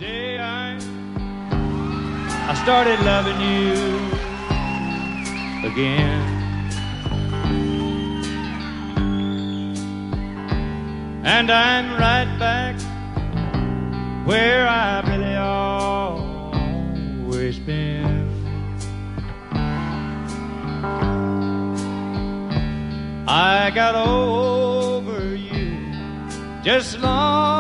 day I started loving you again. And I'm right back where I've really always been. I got over you just long